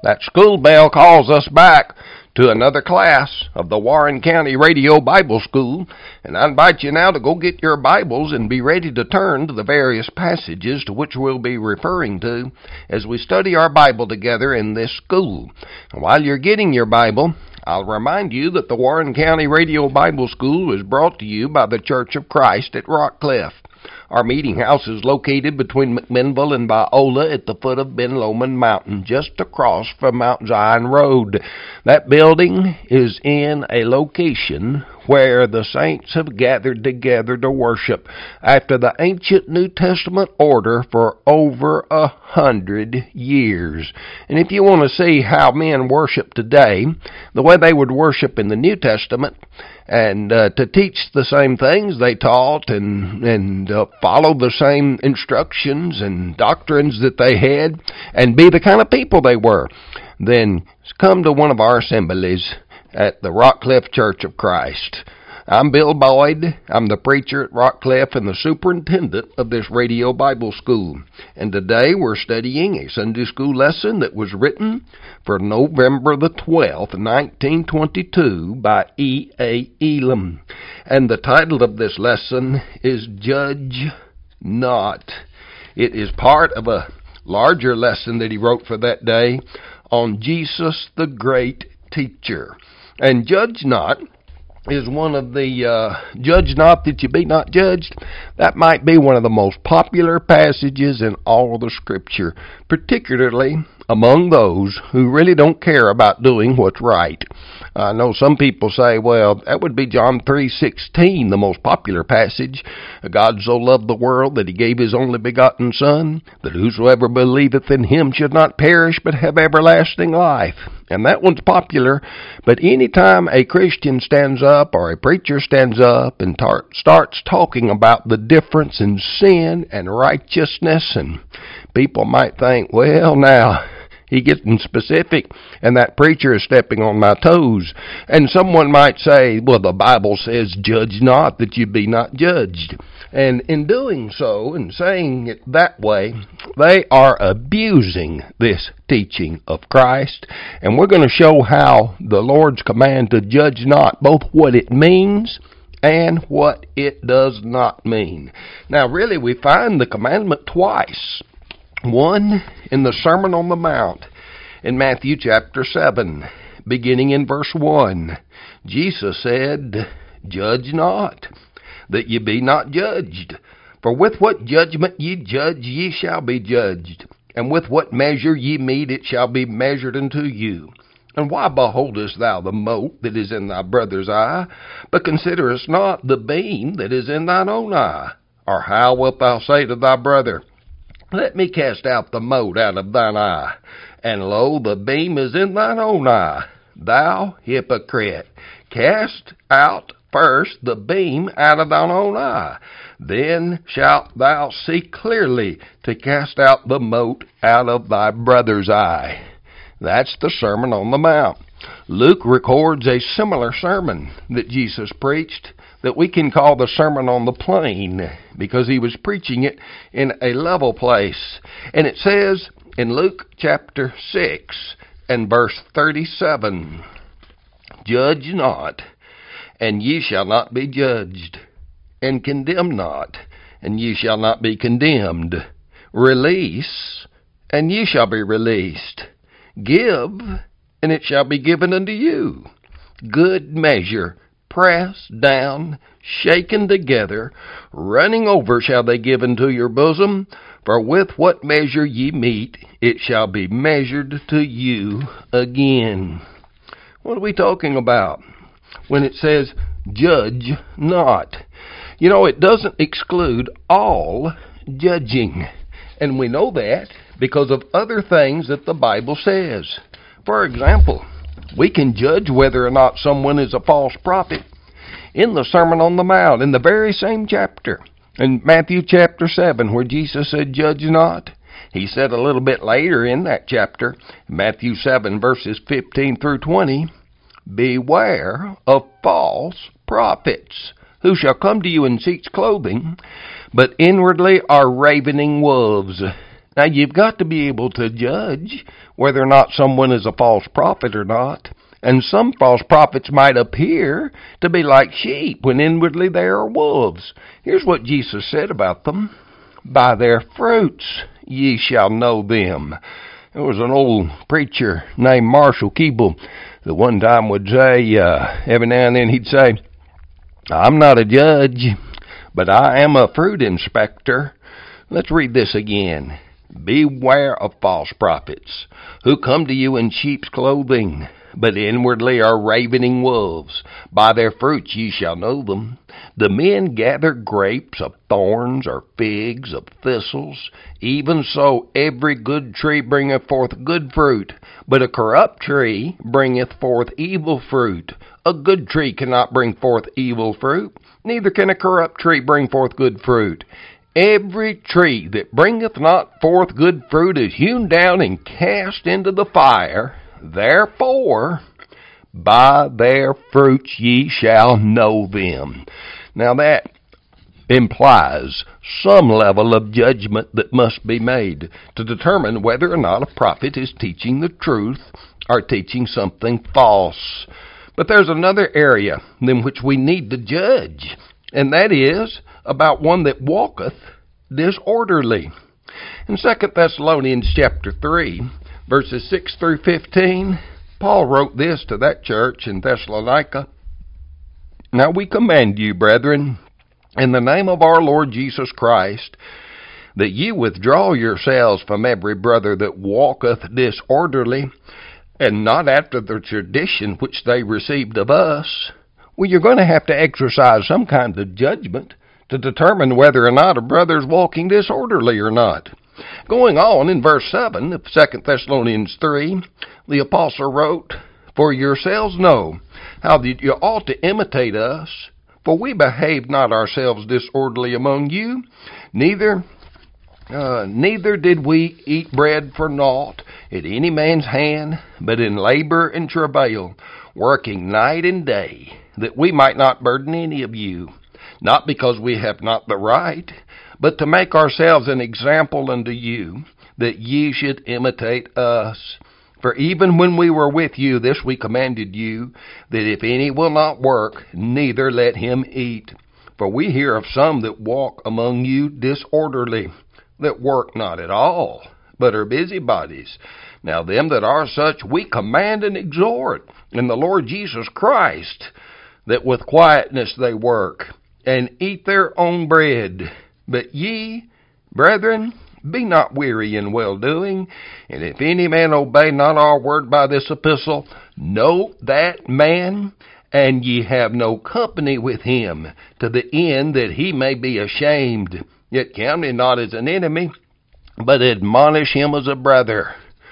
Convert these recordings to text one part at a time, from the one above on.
That school bell calls us back to another class of the Warren County Radio Bible School, and I invite you now to go get your Bibles and be ready to turn to the various passages to which we'll be referring to as we study our Bible together in this school. And while you're getting your Bible, I'll remind you that the Warren County Radio Bible School is brought to you by the Church of Christ at Rockcliff. Our meeting house is located between McMinnville and Biola at the foot of Ben Lomond Mountain, just across from Mount Zion Road. That building is in a location where the saints have gathered together to worship after the ancient New Testament order for over 100 years. And if you want to see how men worship today, the way they would worship in the New Testament, and to teach the same things they taught and follow the same instructions and doctrines that they had and be the kind of people they were, then come to one of our assemblies at the Rockcliff Church of Christ. I'm Bill Boyd. I'm the preacher at Rockcliff and the superintendent of this radio Bible school. And today we're studying a Sunday school lesson that was written for November the 12th, 1922 by E.A. Elam. And the title of this lesson is Judge Not. It is part of a larger lesson that he wrote for that day on Jesus the Great Teacher. And Judge Not is one of the, judge not that you be not judged. That might be one of the most popular passages in all of the Scripture, particularly among those who really don't care about doing what's right. I know some people say, well, that would be John 3:16, the most popular passage. God so loved the world that he gave his only begotten Son, that whosoever believeth in him should not perish but have everlasting life. And that one's popular, but anytime a Christian stands up or a preacher stands up and starts talking about the difference in sin and righteousness, and people might think, well, now, he getting specific, and that preacher is stepping on my toes. And someone might say, well, the Bible says, judge not that you be not judged. And in doing so, and saying it that way, they are abusing this teaching of Christ. And we're going to show how the Lord's command to judge not, both what it means and what it does not mean. Now, really, we find the commandment twice. One, in the Sermon on the Mount, in Matthew chapter 7, beginning in verse 1. Jesus said, judge not, that ye be not judged. For with what judgment ye judge, ye shall be judged. And with what measure ye mete, it shall be measured unto you. And why beholdest thou the mote that is in thy brother's eye, but considerest not the beam that is in thine own eye? Or how wilt thou say to thy brother, let me cast out the mote out of thine eye, and lo, the beam is in thine own eye? Thou hypocrite, cast out first the beam out of thine own eye, then shalt thou see clearly to cast out the mote out of thy brother's eye. That's the Sermon on the Mount. Luke records a similar sermon that Jesus preached that we can call the Sermon on the Plain, because he was preaching it in a level place. And it says in Luke chapter 6 and verse 37, judge not, and ye shall not be judged, and condemn not, and ye shall not be condemned. Release, and ye shall be released. Give, and it shall be given unto you. Good measure, pressed down, shaken together, running over shall they give into your bosom. For with what measure ye mete, it shall be measured to you again. What are we talking about when it says, judge not? You know, it doesn't exclude all judging. And we know that because of other things that the Bible says. For example, we can judge whether or not someone is a false prophet in the Sermon on the Mount, in the very same chapter. In Matthew chapter 7, where Jesus said, judge not, he said a little bit later in that chapter, Matthew 7, verses 15 through 20, beware of false prophets, who shall come to you in sheep's clothing, but inwardly are ravening wolves. Now, you've got to be able to judge whether or not someone is a false prophet or not. And some false prophets might appear to be like sheep when inwardly they are wolves. Here's what Jesus said about them. By their fruits ye shall know them. There was an old preacher named Marshall Keeble that one time would say, every now and then he'd say, I'm not a judge, but I am a fruit inspector. Let's read this again. Beware of false prophets, who come to you in sheep's clothing, but inwardly are ravening wolves. By their fruits ye shall know them. The men gather grapes of thorns, or figs of thistles. Even so every good tree bringeth forth good fruit, but a corrupt tree bringeth forth evil fruit. A good tree cannot bring forth evil fruit, neither can a corrupt tree bring forth good fruit. Every tree that bringeth not forth good fruit is hewn down and cast into the fire. Therefore, by their fruits ye shall know them. Now that implies some level of judgment that must be made to determine whether or not a prophet is teaching the truth or teaching something false. But there's another area in which we need to judge, and that is about one that walketh disorderly. In 2 Thessalonians chapter 3, verses 6 through 15, Paul wrote this to that church in Thessalonica. Now we command you, brethren, in the name of our Lord Jesus Christ, that ye withdraw yourselves from every brother that walketh disorderly, and not after the tradition which they received of us. Well, you're going to have to exercise some kind of judgment to determine whether or not a brother is walking disorderly or not. Going on in verse 7 of 2 Thessalonians 3, the apostle wrote, For yourselves know how that you ought to imitate us, for we behaved not ourselves disorderly among you, neither did we eat bread for naught at any man's hand, but in labor and travail, working night and day, that we might not burden any of you, not because we have not the right, but to make ourselves an example unto you, that ye should imitate us. For even when we were with you, this we commanded you, that if any will not work, neither let him eat. For we hear of some that walk among you disorderly, that work not at all, but are busybodies. Now them that are such we command and exhort in the Lord Jesus Christ, that with quietness they work, and eat their own bread. But ye, brethren, be not weary in well-doing, and if any man obey not our word by this epistle, note that man, and ye have no company with him, to the end that he may be ashamed. Yet count him not as an enemy, but admonish him as a brother.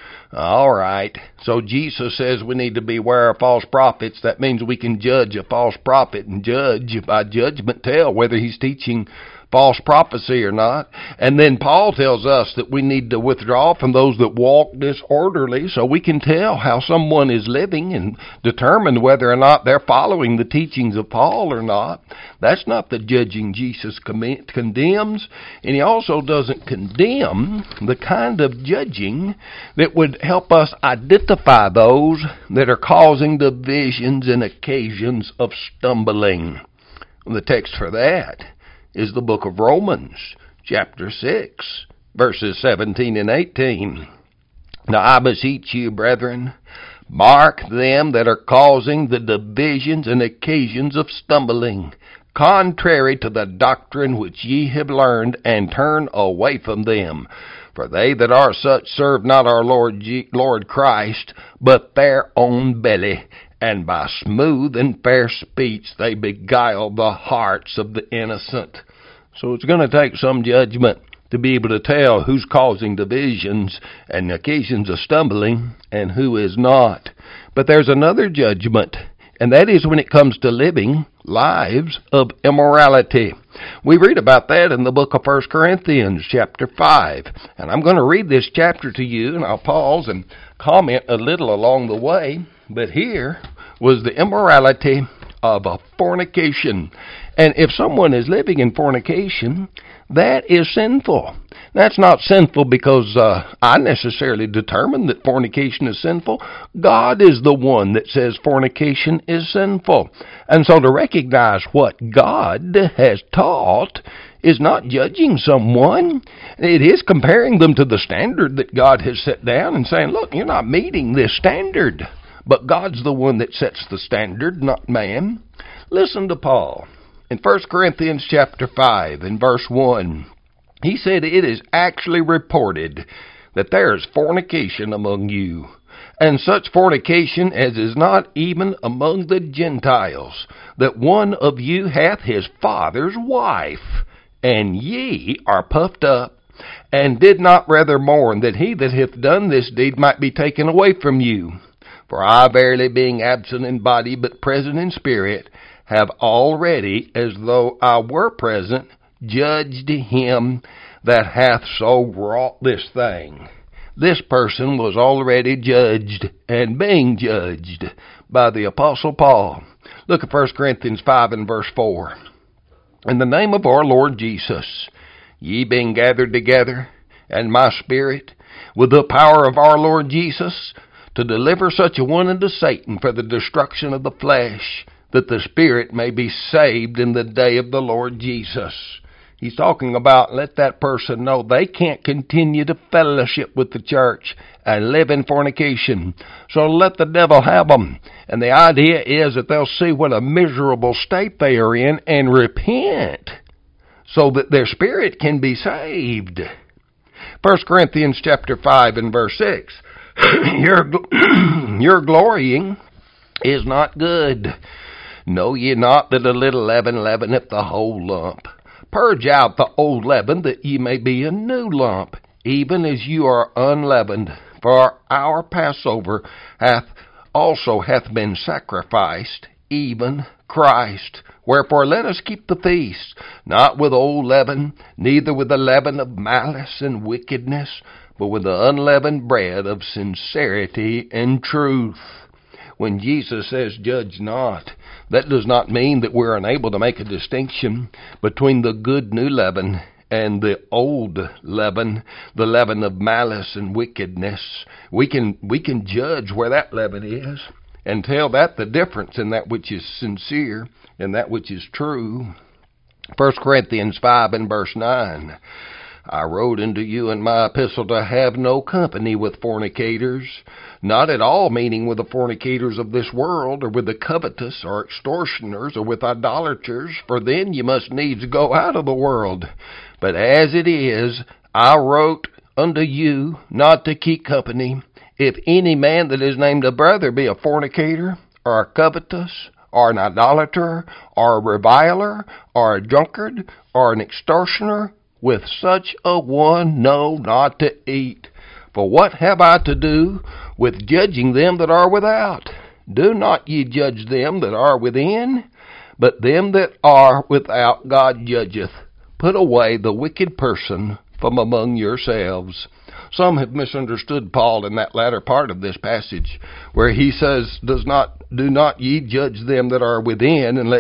All right, so Jesus says we need to beware of false prophets. That means we can judge a false prophet and judge by judgment, tell whether he's teaching false prophecy or not. And then Paul tells us that we need to withdraw from those that walk disorderly, so we can tell how someone is living and determine whether or not they're following the teachings of Paul or not. That's not the judging Jesus condemns, and he also doesn't condemn the kind of judging that would help us identify those that are causing divisions and occasions of stumbling. The text for that is the book of Romans, chapter 6, verses 17 and 18. Now I beseech you, brethren, mark them that are causing the divisions and occasions of stumbling, contrary to the doctrine which ye have learned, and turn away from them. For they that are such serve not our Lord Christ, but their own belly, and by smooth and fair speech they beguile the hearts of the innocent. So it's going to take some judgment to be able to tell who's causing divisions and occasions of stumbling and who is not. But there's another judgment, and that is when it comes to living lives of immorality. We read about that in the book of 1 Corinthians chapter 5. And I'm going to read this chapter to you, and I'll pause and comment a little along the way. But here was the immorality of a fornication. And if someone is living in fornication, that is sinful. That's not sinful because I necessarily determine that fornication is sinful. God is the one that says fornication is sinful. And so to recognize what God has taught is not judging someone. It is comparing them to the standard that God has set down and saying, look, you're not meeting this standard. But God's the one that sets the standard, not man. Listen to Paul. In 1 Corinthians chapter 5 and verse 1, he said, it is actually reported that there is fornication among you, and such fornication as is not even among the Gentiles, that one of you hath his father's wife, and ye are puffed up, and did not rather mourn that he that hath done this deed might be taken away from you. For I verily, being absent in body, but present in spirit, have already, as though I were present, judged him that hath so wrought this thing. This person was already judged and being judged by the Apostle Paul. Look at 1 Corinthians 5 and verse 4. In the name of our Lord Jesus, ye being gathered together, and my spirit, with the power of our Lord Jesus, to deliver such a one unto Satan for the destruction of the flesh, that the spirit may be saved in the day of the Lord Jesus. He's talking about let that person know they can't continue to fellowship with the church and live in fornication. So let the devil have them. And the idea is that they'll see what a miserable state they are in and repent so that their spirit can be saved. 1 Corinthians chapter 5 and verse 6. Your glorying is not good. Know ye not that a little leaven leaveneth the whole lump? Purge out the old leaven, that ye may be a new lump, even as you are unleavened. For our Passover hath been sacrificed, even Christ. Wherefore let us keep the feast, not with old leaven, neither with the leaven of malice and wickedness, but with the unleavened bread of sincerity and truth. When Jesus says, judge not, that does not mean that we're unable to make a distinction between the good new leaven and the old leaven, the leaven of malice and wickedness. We can judge where that leaven is and tell that the difference in that which is sincere and that which is true. 1 Corinthians 5 and verse 9. I wrote unto you in my epistle to have no company with fornicators, not at all meaning with the fornicators of this world, or with the covetous, or extortioners, or with idolaters, for then you must needs go out of the world. But as it is, I wrote unto you not to keep company. If any man that is named a brother be a fornicator, or a covetous, or an idolater, or a reviler, or a drunkard, or an extortioner, with such a one know not to eat. For what have I to do with judging them that are without? Do not ye judge them that are within, but them that are without God judgeth. Put away the wicked person from among yourselves. Some have misunderstood Paul in that latter part of this passage, where he says, do not ye judge them that are within, and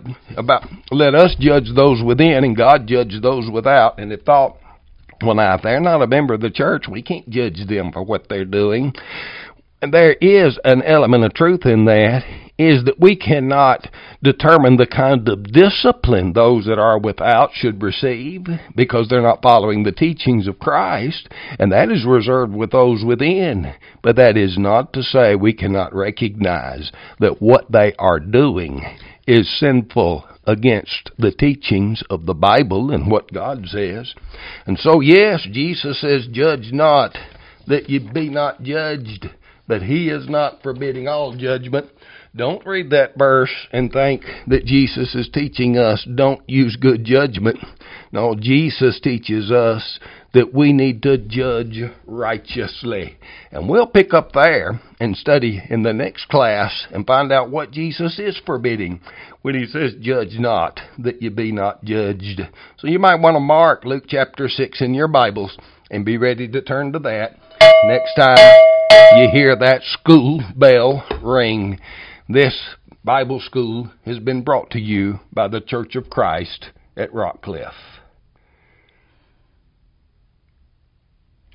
let us judge those within, and God judge those without. And it thought, well, now, if they're not a member of the church, we can't judge them for what they're doing. And there is an element of truth in that, is that we cannot determine the kind of discipline those that are without should receive, because they're not following the teachings of Christ, and that is reserved with those within. But that is not to say we cannot recognize that what they are doing is sinful against the teachings of the Bible and what God says. And so, yes, Jesus says, judge not, that ye be not judged. But he is not forbidding all judgment. Don't read that verse and think that Jesus is teaching us don't use good judgment. No, Jesus teaches us that we need to judge righteously. And we'll pick up there and study in the next class and find out what Jesus is forbidding when he says, judge not, that you be not judged. So you might want to mark Luke chapter 6 in your Bibles and be ready to turn to that next time you hear that school bell ring. This Bible school has been brought to you by the Church of Christ at Rockcliffe.